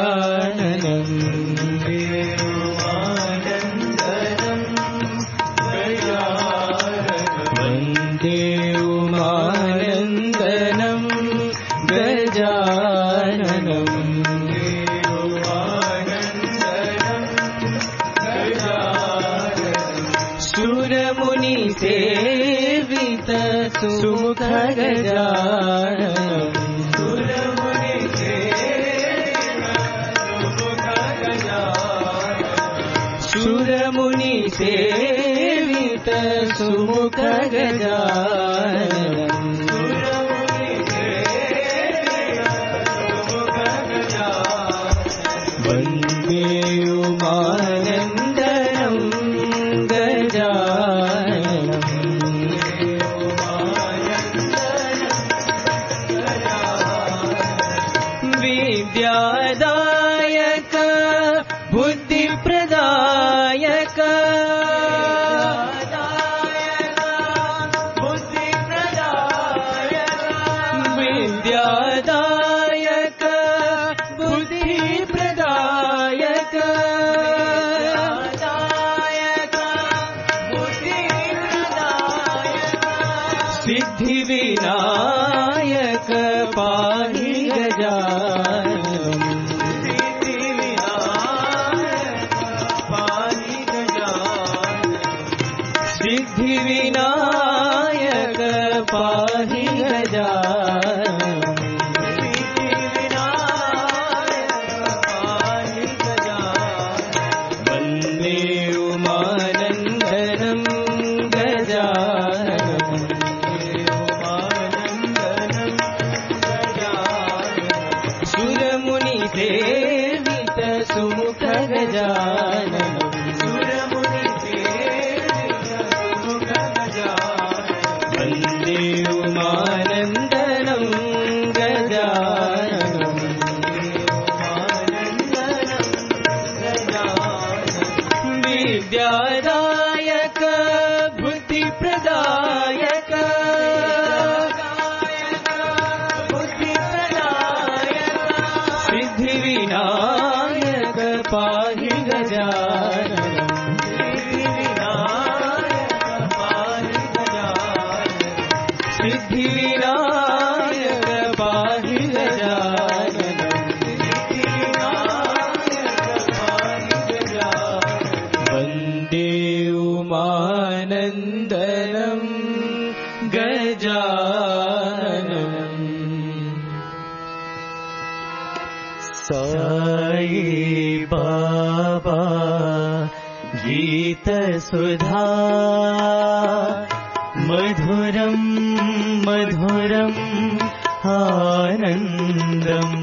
गजाननं वन्दे उमानन्दनं गजाननं सुरमुनिसेवित सुमुख गजाननं सुरमुनिसेवित सुमुख गजाननं वन्दे उमानन्दनं गजाननं विद्यादायक बुद्धिप्रदायक विद्यादायक बुद्धिप्रदायक सिद्धिविनायक पाहि गजाननं सिद्धिविनायक पाहि गजाननं वन्दे उमानन्दनं गजाननं सुरमुनिसेवित सुमुख गजाननं वन्दे उमानन्दनं गजाननं विद्यादायक बुद्धिप्रदायक सिद्धिविनायक पाहि गजाननं सिद्धिविनायक पाहि गजाननं वन्दे उमानन्दनं गजाननं साई बाबा गीतसुधा मधुरं मधुरम् आनन्दम्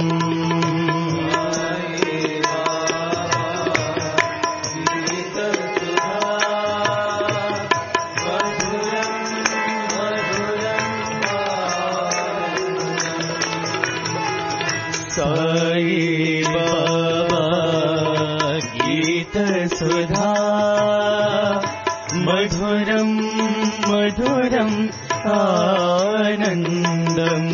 साई बाबा गीतसुधा मधुरं मधुरम् आनन्दम्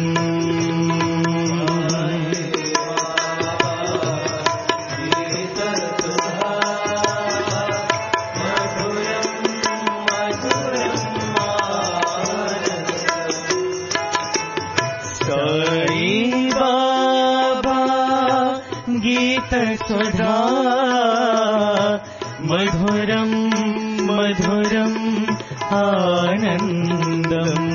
साई बाबा गीतसुधा मधुरं मधुरम् आनन्दम्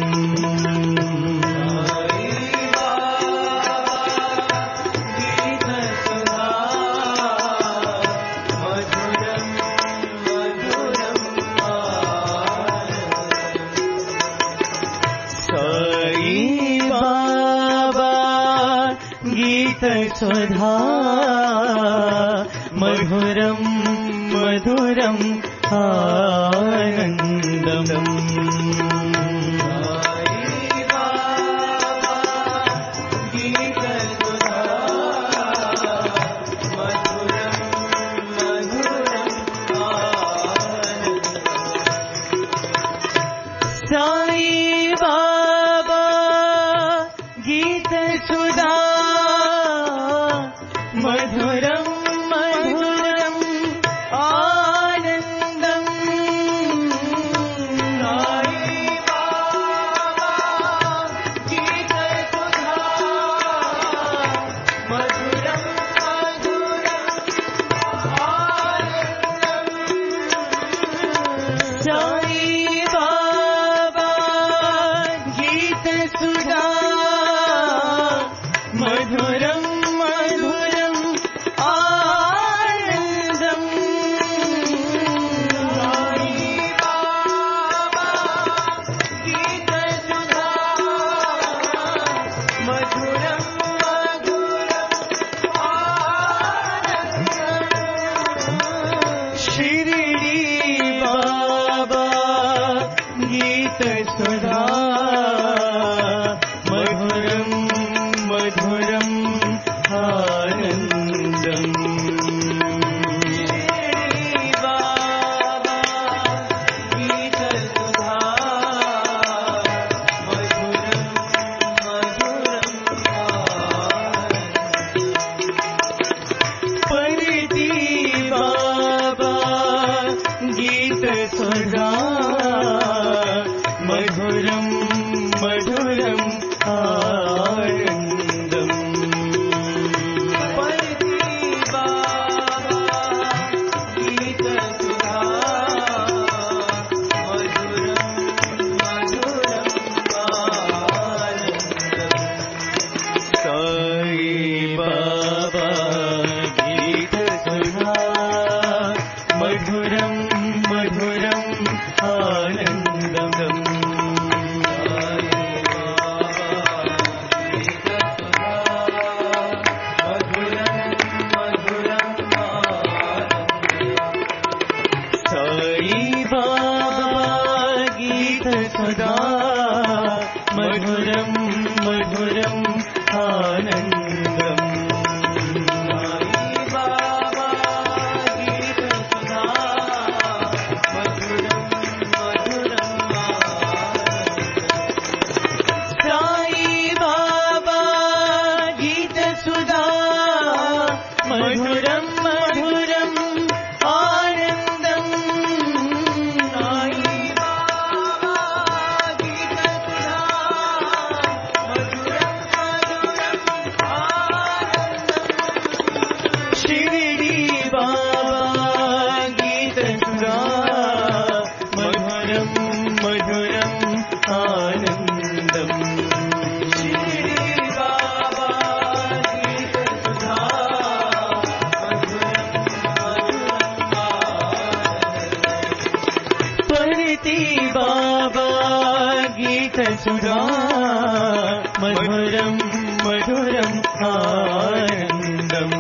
साई बाबा गीतसुधा मधुरं मधुरम् आनन्दम् साई बाबा गीतसुधा मधुरं मधुरम् आनन्दम् साई बाबा गीत सुधा मधुरं मधुरम् आनन्दम् साई बाबा गीत सुधा मधुरं मधुरम् आनन्दम् शिरडी बाबा गीत सुधा मधुरं मधुरम् आनन्दम् शिरडी बाबा गीत सुधा मधुरं मधुरम् परिति बाबा गीत सुधा मधुरं मधुरम् आनन्दम् परिति बाबा गीत सुधा मधुरं मधुरम् आनन्दम् साई बाबा गीत सुधा मधुरं मधुरम् आनन्दम् साई बाबा गीत सुधा मधुरं मधुरम् आनन्दम् साई बाबा गीत सुधा मधुरं मधुरम् आनन्दम् साई बाबा गीत सुधा मधुरं मधुरम् आनन्दम् साई बाबा गीत सुधा मधुरं मधुरम् आनन्दम् शिरडी बाबा गीत सुधा मधुरं मधुरम् आनन्दम् शिरडी बाबा गीत सुधा मधुरं मधुरम् आनन्दम् परिति बाबा गीत सुधा मधुरं मधुरम् आनन्दम्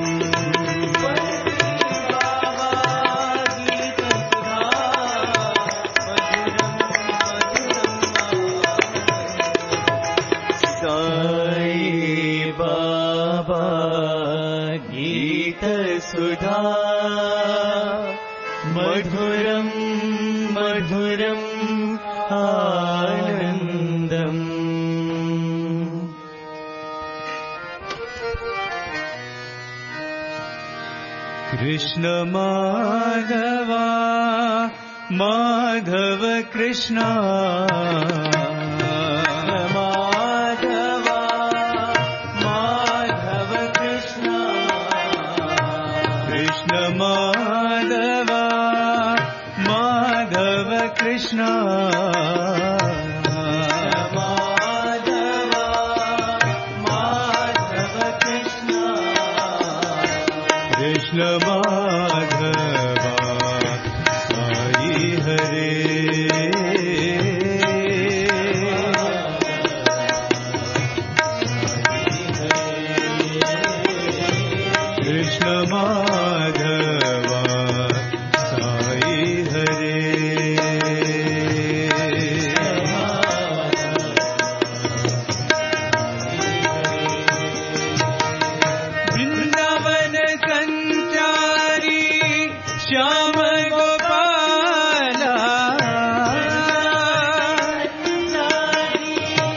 साई बाबा गीत सुधा मधुरं मधुरम् आनन्दम् कृष्ण माधव माधव कृष्ण माधव माधव कृष्ण कृष्ण माधव माधव कृष्ण माधव माधव कृष्ण कृष्ण माधव साई हरे कृष्ण माधव साई हरे वृंदावन संचारी श्याम गोपाला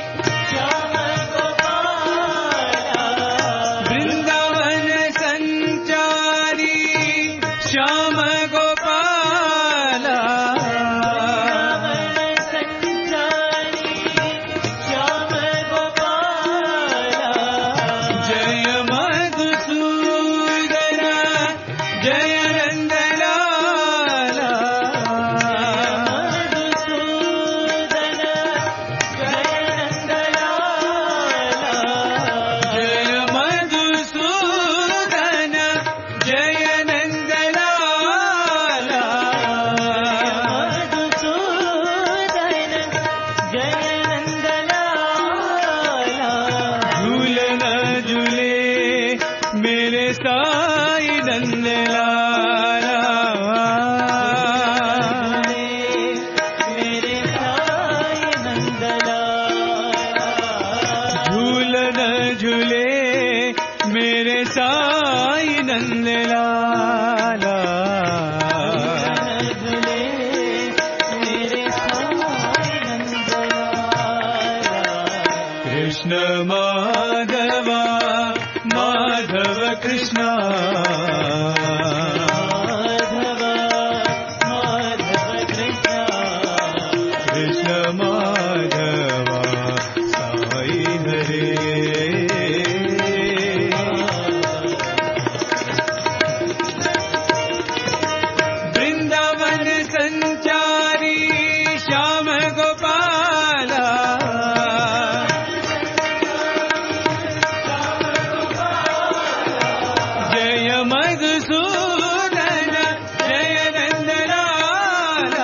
वृंदावन संचारी साई नंद लाला, मेरे साई नंद लाला, झूलन झूले मेरे साई नंद लाला, झूले मेरे साई नंद लाला, कृष्ण माधवा माधव कृष्ण, माधव माधव कृष्ण, कृष्ण माधवा साई हरे, वृंदावन संचारी श्याम गोपाला, जय मधुसूदन जय नंदलाला,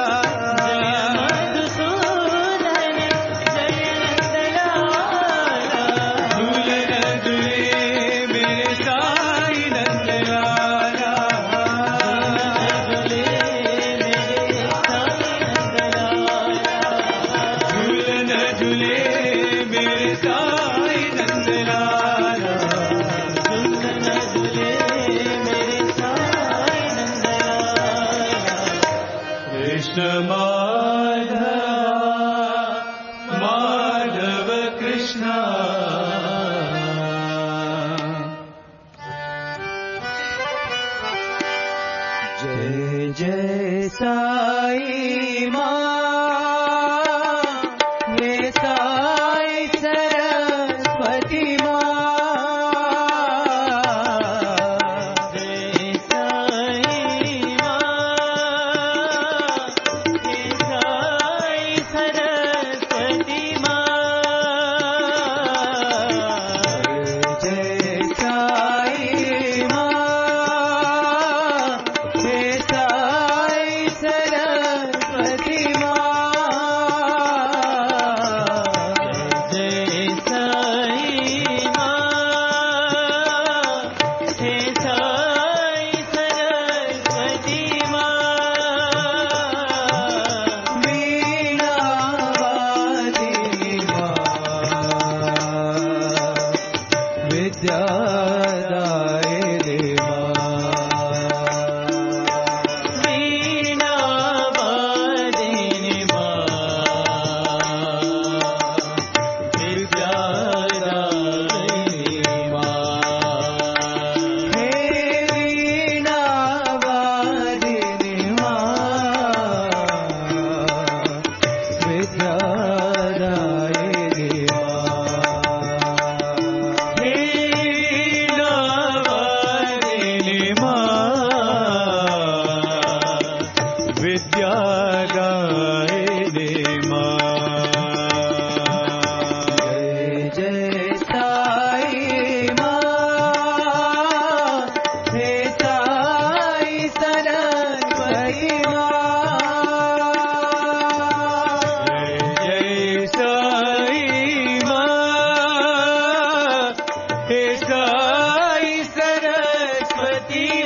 मधुसूदन जय नंदलाला, झूलन झूले मेरे साई नंदलाला, झूले मेरे साई नंदलाला, झूलन झूले मेरे साई नंदलाला, झूलन झूले मेरे साई नंदलाला, कृष्ण माधव माधव कृष्ण, जय जय साई माँ, हे साई सरस्वती माँ, जय साई माँ, हे साई सरस्वती माँ, जय साई माँ, हे साई सरस्वती माँ, जय साई माँ, हे साई सरस्वती माँ, वीणावादिनी माँ, विद्यादायिनी वीणावादिनी साई सरस्वती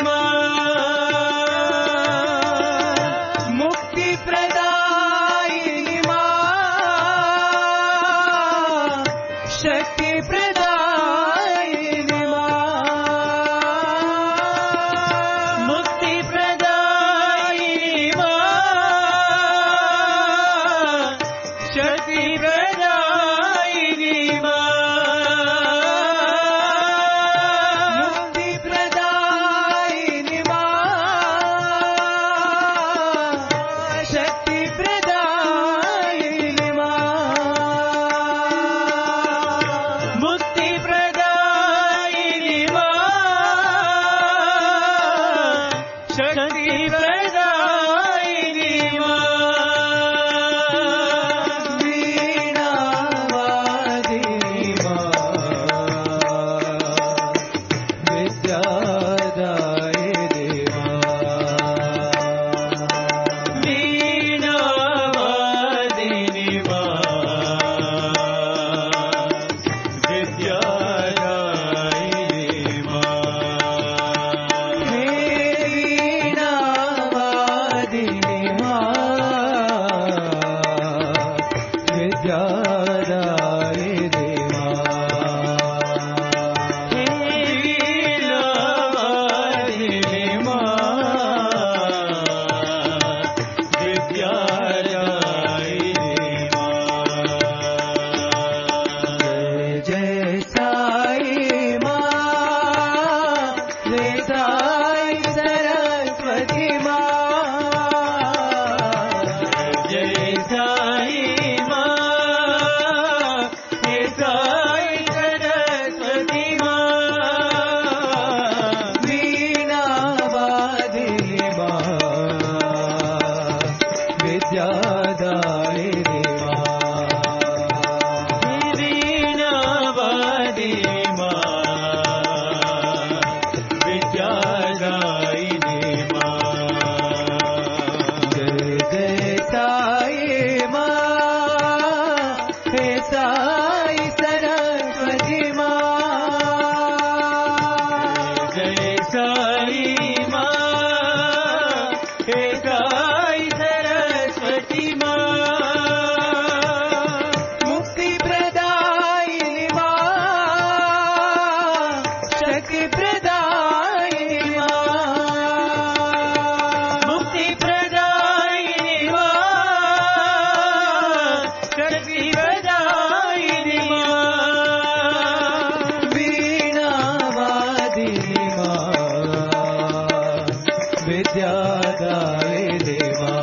विद्यादायिनी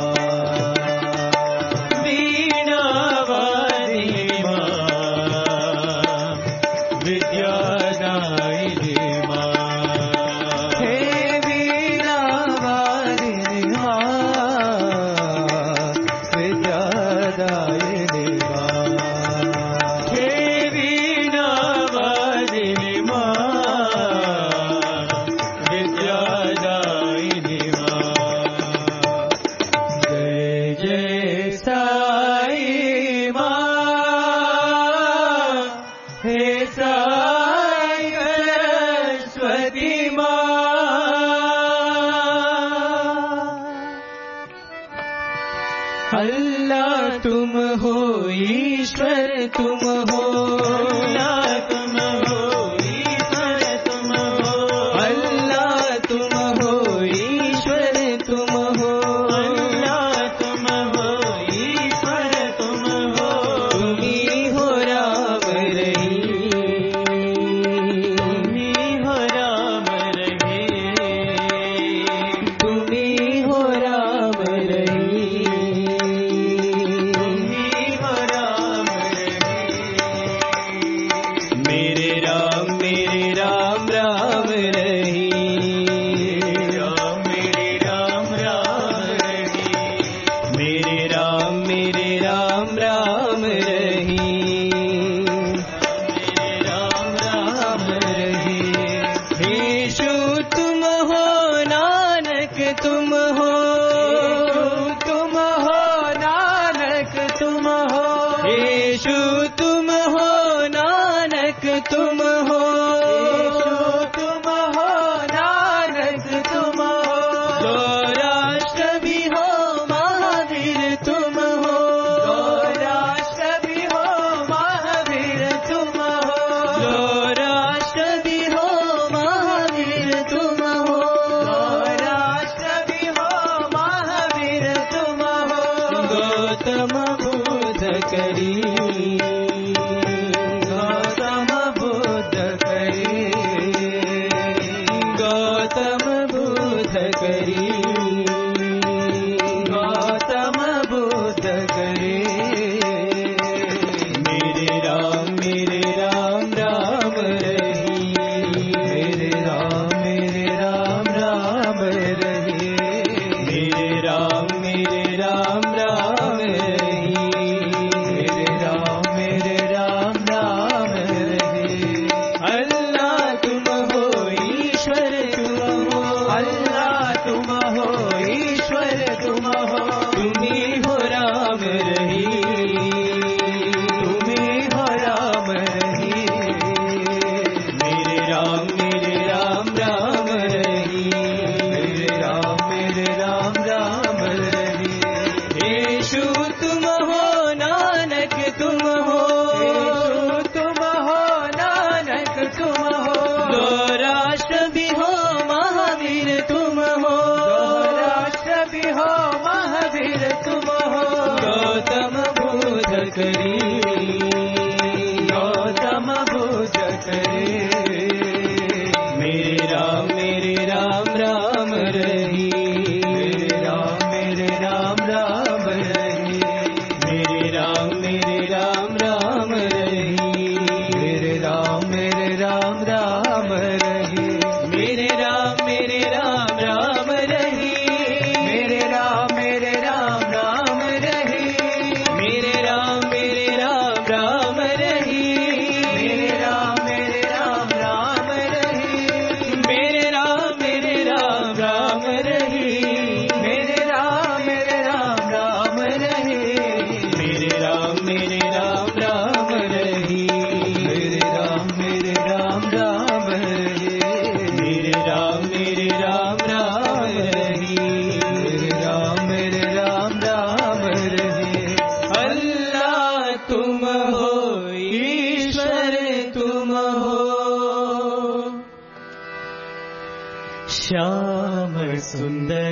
श्याम सुंदर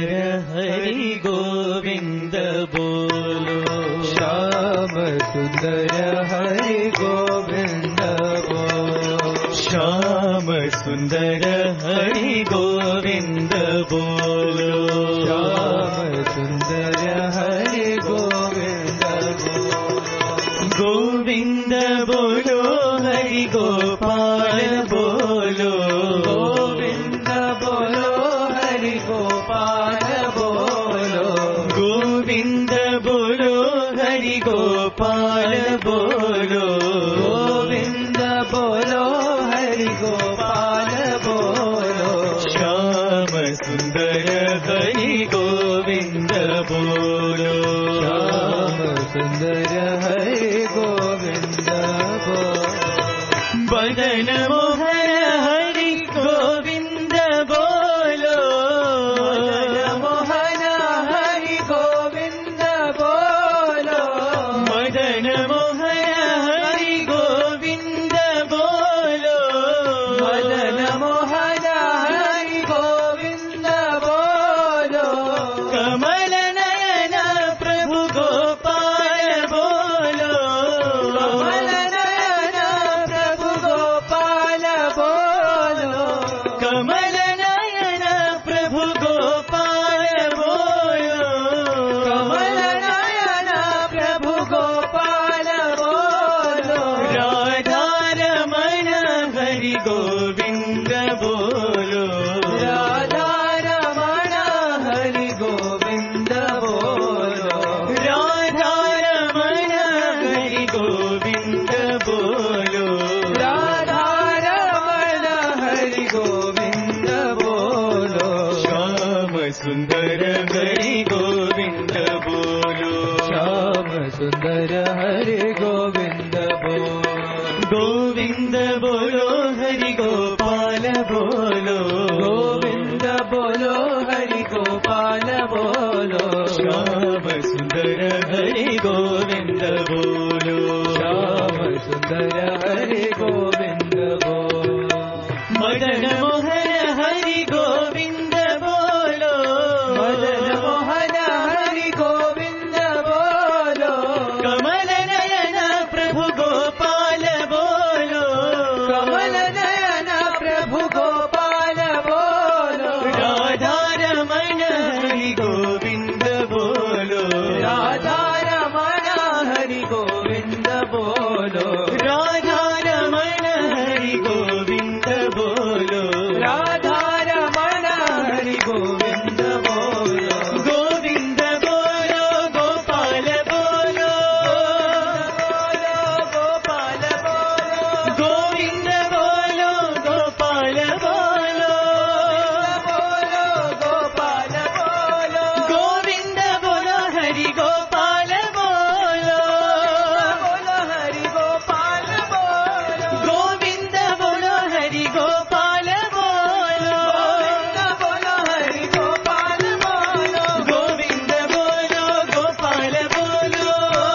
हरि गोविंद बोलो, श्याम सुंदर हरि गोविंद बोलो, श्याम सुंदर हरि गोविंद बोलो। सुंदर हरि गोविंद बोलो श्याम सुंदर हरि गोविंद बोलो बदन मोहन हरि गोविंद बोलो मोहन हरि गोविंद बोलो मदन मोहन हरि गोविंद बोलो मदन मोहन हरि गोविंद बोलो कमल नयन प्रभु गोपाल बोलो कमल नयन प्रभु गोपाल बोलो कमल नयन प्रभु गोपाल बोलो कमल नयन प्रभु गोपाल बोलो राधा रमण हरि गोविंद बोलो राधा रमण हरि गोविंद बोलो राधा रमण हरि गोविंद बोलो राधा रमण हरि गोविंद बोलो श्याम सुंदर हरि गोविंद बोलो श्याम सुंदर हरि गोविंद बोलो गोविंद बोलो हरि गोपाल बोलो गोविंद बोलो हरि गोपाल बोलो श्याम सुंदर हरि गोविंद बोलो श्याम सुंदर हरि गोविंद बोलो मदन मोहन हरि गोविंद बोलो मदन मोहन हरि गोविंद बोलो कमल नयन प्रभु गोपाल बोलो कमल नयन प्रभु गोपाल बोलो राधा रमण हरि गोविंद बोलो राधा रमण हरि गोविंद बोलो राधा रमण हरि गोविंद बोलो राधा रमण हरि गोविंद बोलो गोविंद बोलो गोपाल बोलो गोपाल बोलो गोविंद बोलो गोपाल बोलो बोलो गोपाल बोलो गोविंद बोलो हरि गोपाल बोलो बोलो हरि गोपाल बोलो गोविंद बोलो हरि गोपाल बोलो बोलो हरि गोपाल बोलो गोविंद बोलो गोपाल बोलो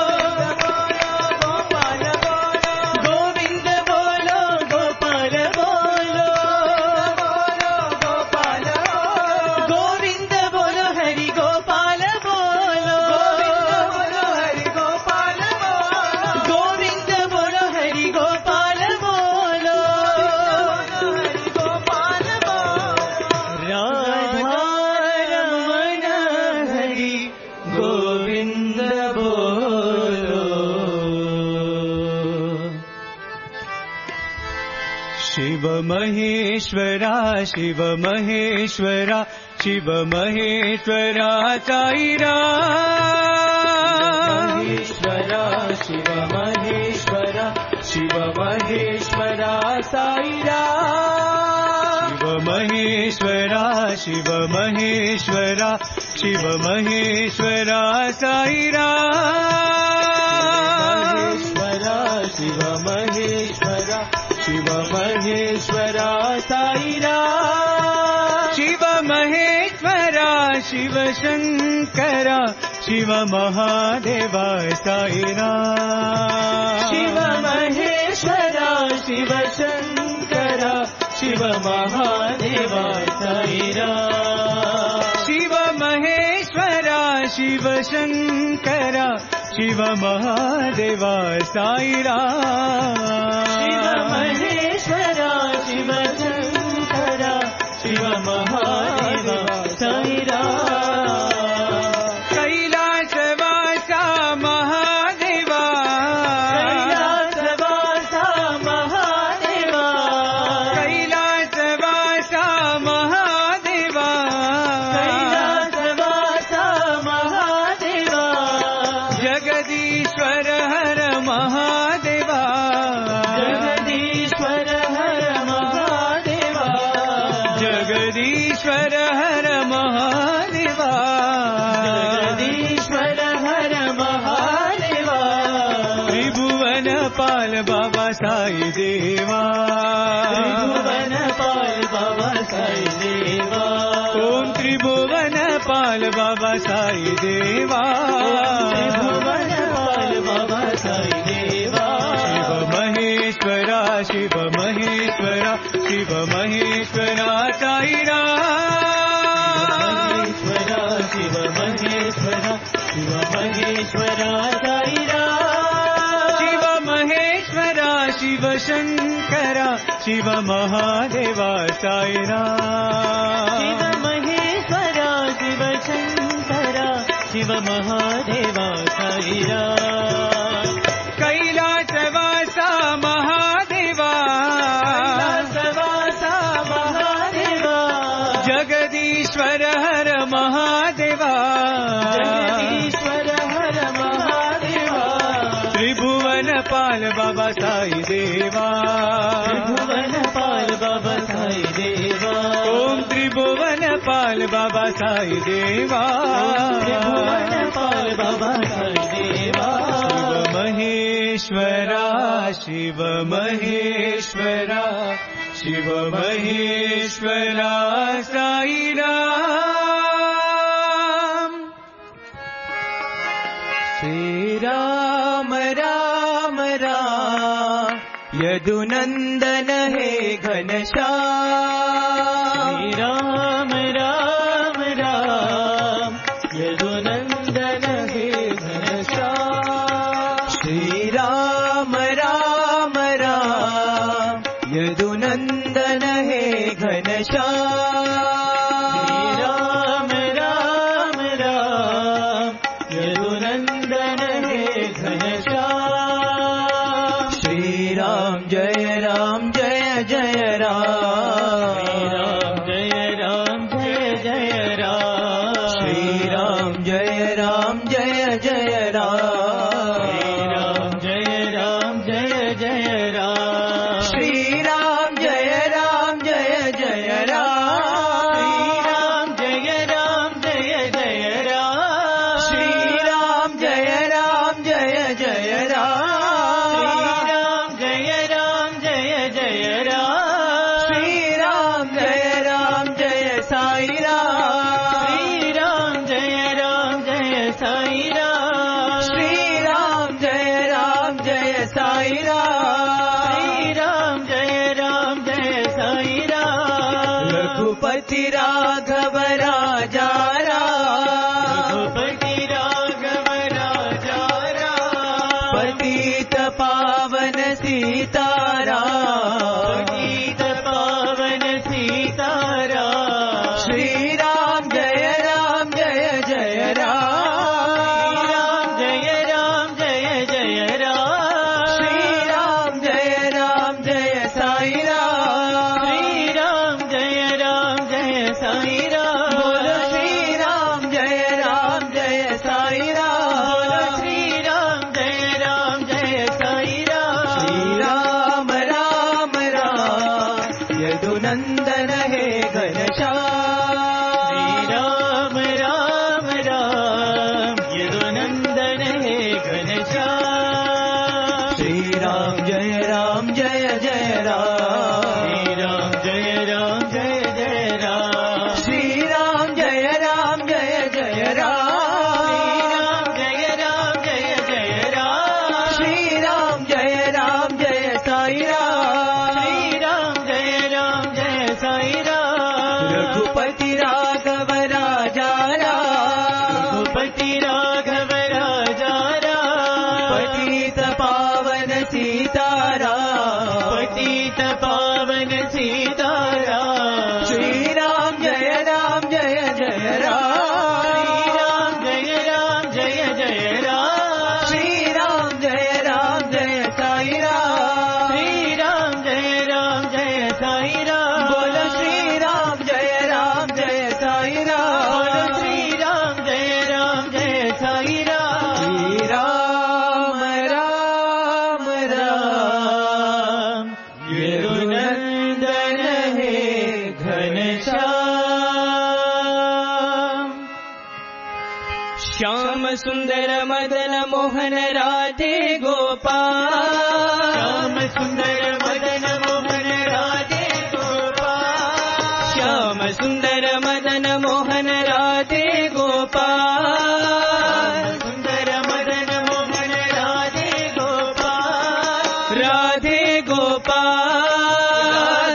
गोपाल बोलो गोविंद बोलो गोपाल बोलो बोलो गोपाल बोलो गोविंद बोलो हरि गोपाल बोलो बोलो हरि गोपाल बोलो गोविंद बोलो हरि गोपाल बोलो हरि गोपाल बोलो राधा रमण हरि गोविंद बोलो शिव महेश्वरा शिव महेश्वरा शिव महेश्वरा साईरा महेश्वरा शिव महेश्वरा शिव महेश्वरा साईरा शिव महेश्वरा शिव महेश्वरा शिव महेश्वरा साईरा महेश्वरा शिव महेश्वरा शिव महेश्वरा साईरा शिव महेश्वरा शिव शंकरा शिव महादेवा साईरा शिव महेश्वरा शिव शंकरा शिव महादेवा साईरा शिव महेश्वरा शिव शंकरा शिव महादेवा साईरा शिव महेश्वरा शिव शंकरा शिव महादेवा साईरा कैलासवासा महादेवा कैलासवासा महादेवा कैलासवासा महादेवा कैलासवासा महादेवा जगदीश्वर हर महादेवा जगदीश्वर हर महादेवा जगदीश्वर पाल बाबा साई देवा त्रिभुवन पाल बाबा साई देवा शिव महेश्वरा शिव महेश्वरा साई राम शिव महेश्वरा शिव महेश्वरा साई राम शिव महेश्वरा शिव शंकरा शिव महादेवा साई राम शिव महेश्वरा शिव शंकरा शिव महादेवा साई राम कैलासवासा महादेवा कैलासवासा महादेवा जगदीश्वर हर महादेवा जगदीश्वर हर महादेवा त्रिभुवन पाल बाबा साई देवा त्रिभुवन पाल बाबा साई देवा ओम त्रिभुवन पाल बाबा साई देवा त्रिभुवन पाल बाबा साई देवा शिव महेश्वरा शिव महेश्वरा साई राम श्री राम राम राम यदुनंदन हे घनश्याम श्री राम राम राम यदुनंदन हे घनश्याम श्री राम राम राम यदुनंदन हे घनश्याम श्री राम राम राम यदुनंदन हे घनश्याम श्री राम जय जय राम श्री राम जय जय राम श्री राम जय जय राम श्री राम जय जय राम श्री राम जय जय राम श्री राम जय जय राम श्री राम जय जय साई राम श्री राम जय साई राम श्री राम जय साई राम श्री राम जय साई राम रघुपति राघव राजा राम रघुपति राघव राजा राम पतित पावन सीताराम पतित पावन सीताराम श्री राम जय जय राम श्री राम जय राम श्री राम जय साई राम श्री राम जय साई राम बोलो श्री राम जय साई राम बोलो श्री राम जय साई राम श्री राम राम राम यदुनंदन हे घनश्याम श्री राम राम राम यदुनंदन हे घनश्याम श्री राम जय राम श्री राम जय जय राम श्री राम जय जय राम श्री राम जय साई राम श्री राम जय साई राम रघुपति राघव राजा राम रघुपति राघव राजा राम पतित पावन सीताराम पतित पावन सीताराम श्री राम जय राम श्री राम जय राम श्री राम जय साई राम श्री राम जय साई राम बोलो श्री राम जय साई राम बोलो श्री राम जय साई राम श्री राम राम राम यदुनंदन हे घनश्याम श्याम सुंदर मदन मोहन राधे गोपाल श्याम सुंदर मदन मोहन राधे गोपाल श्याम सुंदर मदन मोहन मोहन राधे गोपाल सुंदर मदन मोहन राधे गोपाल राधे गोपाल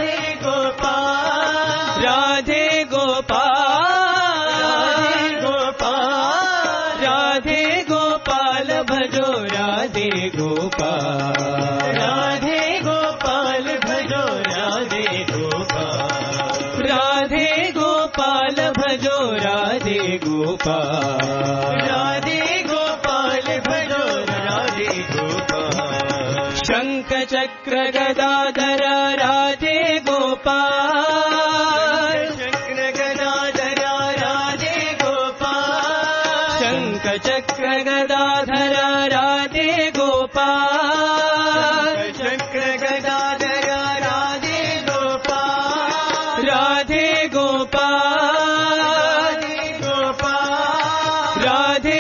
राधे गोपाल राधे गोपाल भजो राधे गोपाल राधे गोपाल भजो राधे गोपाल राधे गोपाल भजो राधे गोपाल राधे गोपाल भजो राधे गोपाल शंख चक्र गदाधर राधे गोपाल चक्र गदाधर राधे गोपाल शंख चक्र गदाधर राधे गोपाल चक्र गदाधर राधे गोपाल राधे गोपाल राधे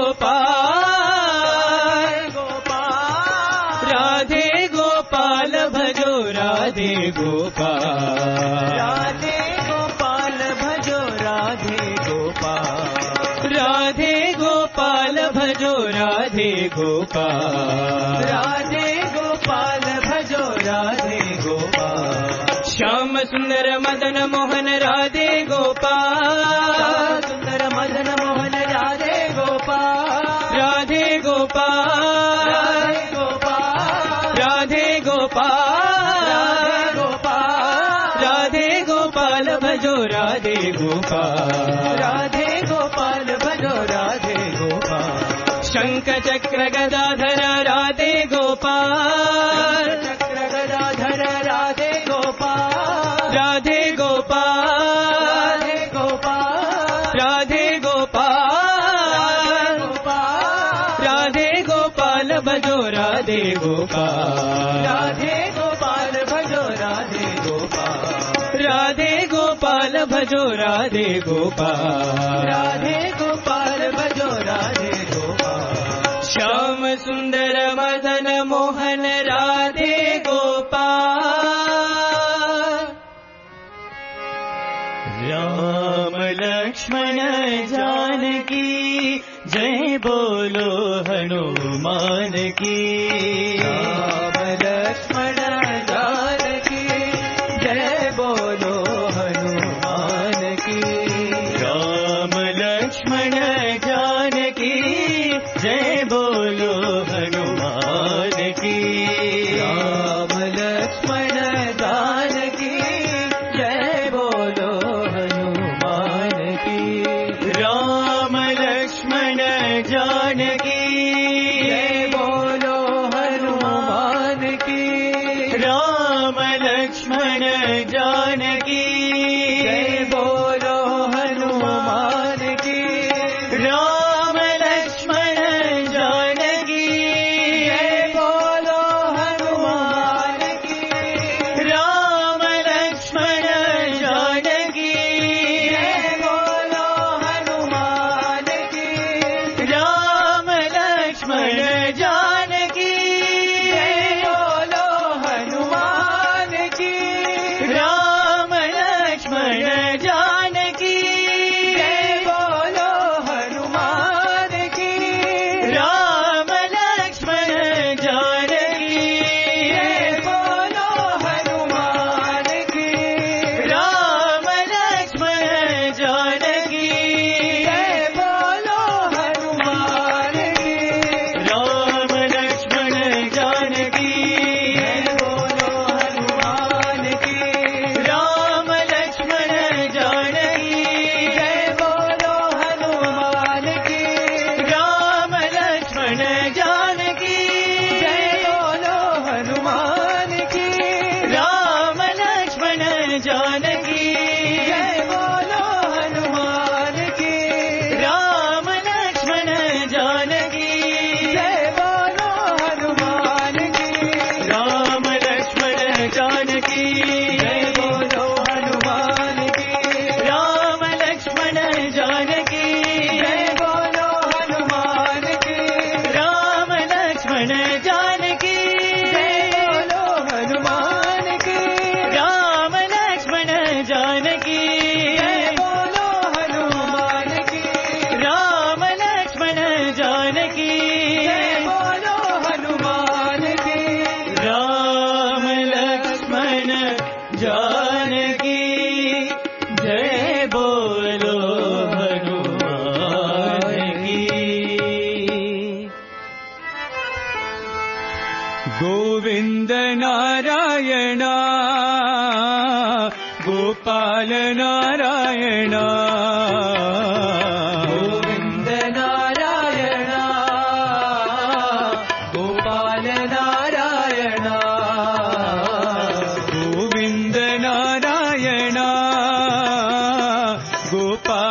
गोपाल राधे गोपाल राधे गोपाल भजो राधे गोपाल राधे गोपाल भजो राधे गोपाल राधे गोपाल भजो राधे गोपाल राधे गोपाल भजो राधे गोपाल श्याम सुंदर मदन मोहन राधे गोपाल सुंदर मदन मोहन राधे गोपाल राधे गोपाल राधे गोपाल राधे गोपाल राधे गोपाल भजो राधे गोपाल राधे गोपाल भजो राधे गोपाल शंख चक्र गदाधर राधे गोपाल चक्र गदाधर राधे गोपाल राधे गोपाल राधे गोपाल राधे गोपाल राधे गोपाल भजो राधे गोपाल राधे गोपाल भजो राधे गोपाल राधे गोपाल भजो राधे गोपाल राधे गोपाल भजो राधे गोपाल श्याम सुंदर मदन मोहन राधे गोपाल राम लक्ष्मण जानकी जय बोलो हनुमान की राम लक्ष्मण जानकी जय बोलो हनुमान की राम लक्ष्मण जानकी जय बोलो हनुमान की राम लक्ष्मण जानकी जय बोलो हनुमान की राम लक्ष्मण जानकी जय बोलो हनुमान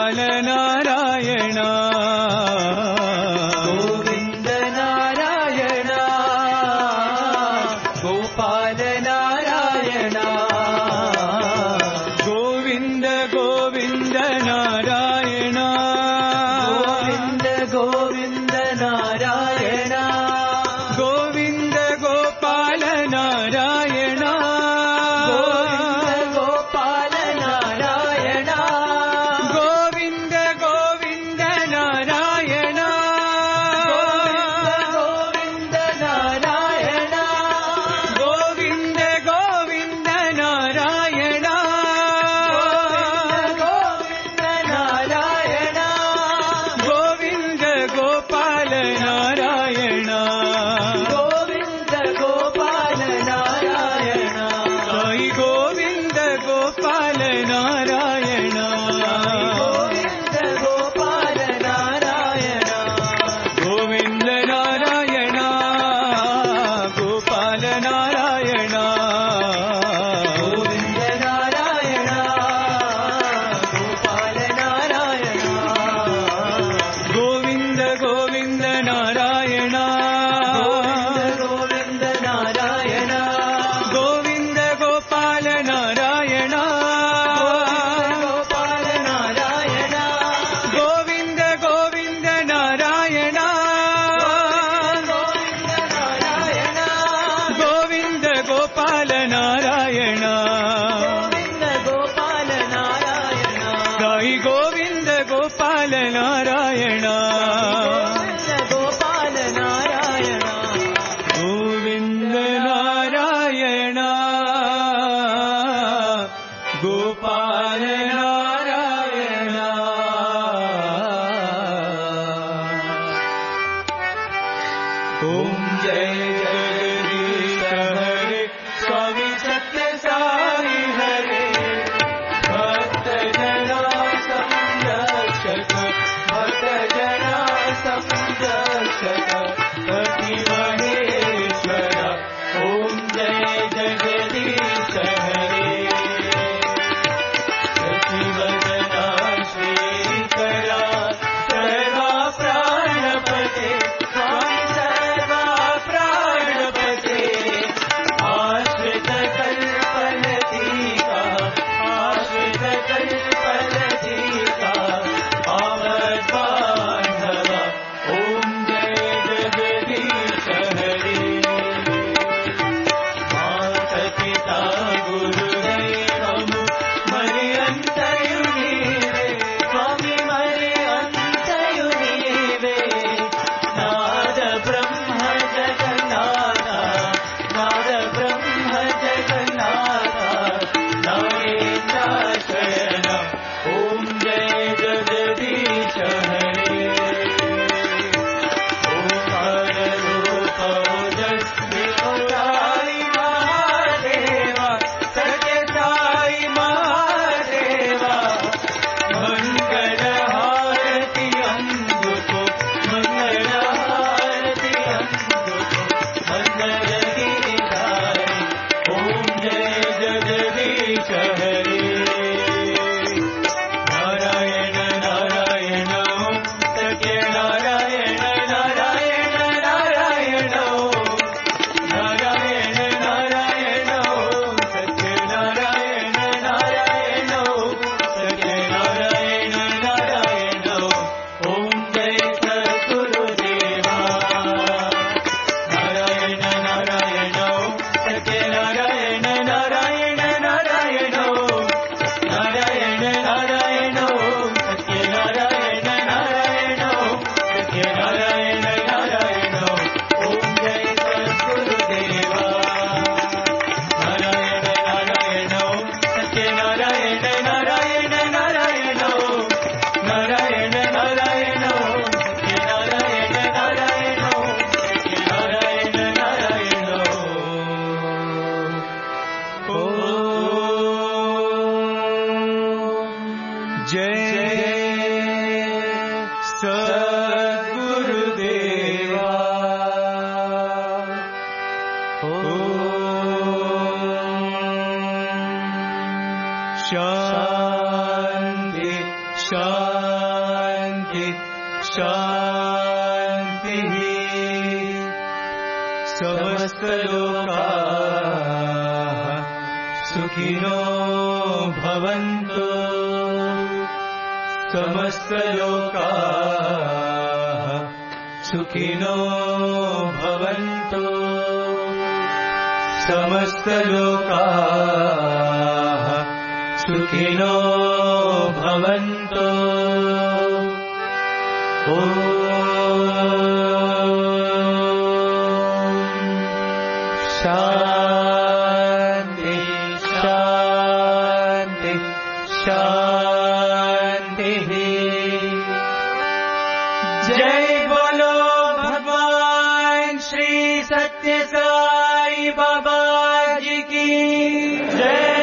गोपाल नारायण गोविंद नारायण गोपाल नारायण गोविंद गोविंद नारायण गोविंद गोविंद नारायण गोविंद गोपाल नारायण गोविंद गोपाल नारायण गोविंद गोविंद नारायण गोविंद नारायण गोविंद गोविंद नारायण गोविंद नारायण गोविंद गोपाल नारायण गोविंद गोपाल नारायण साई गोविंद गोपाल नारायण गोविंद गोपाल नारायण गोविंद नारायण गोपाल नारायण गोविंद नारायण गोपाल नारायण गोविंद गोविंद नारायण गोविंद नारायण गोविंद गोपाल नारायण गोपाल नारायण गोविंद गोविंद नारायण गोविंद गोपाल नारायण गोविंद गोपाल नारायण साई गोविंद गोपाल नारायण गोपाल नारायण गोविंद नारायण गोपाल नारायण ओम जय जगदीश हरे स्वामी सत्य साई हरे भक्त जना संरक्षक भक्त जना संरक्षक पति महेश्वर ओम जय जगदीश हरे सचिवदना श्रीकरा सर्वा प्राणपते स्वामी सर्वा प्राणपते आश्रित कल्पलतिका आश्रित कल्पलतिका आवद्बान्धव ओम जय जगदीश हरे माता पिता गुरुदैवम् मरि अन्तयुनीवे स्वामी मरि अन्तयुनीवे नाद ब्रह्म जगन्नाथ नाद ब्रह्म जगन्नाथ नागेन्द्राशयन ओम जय जगदीश हरे ओंकार रूप ओजस्वी मुरारी महादेवा सत्य साई महादेवा मंगल हारति अंगुको मंगल हारति अंगुको मंगल गिरिधारी ओम जय जगदीश हरे नारायण नारायण ओम सत्य नारायण नारायण नारायण ओम नारायण नारायण ओम सत्य नारायण नारायण ओम सत्य नारायण नारायण ओम जय सद्गुरुदेवा नारायण नारायण ओम सत्य नारायण नारायण नारायण ओम नारायण नारायण ओम सत्य नारायण नारायण ओम सत्य नारायण नारायण ओम जय सद्गुरुदेवा नारायण नारायण ओम सत्य नारायण नारायण नारायण ओम नारायण नारायण ओम सत्य नारायण नारायण ओम सत्य नारायण नारायण ओम जय सद्गुरुदेवा शांति शांति शान्ति शान्तिः समस्तलोकाः सुखिनो भवन्तु समस्तलोकाः सुखिनो भवन्तु समस्तलोकाः सुखिनो भवन्तु ॐ शान्ति शान्ति शान्तिः जय बोलो भगवान श्री सत्य साई बाबा जी की जय।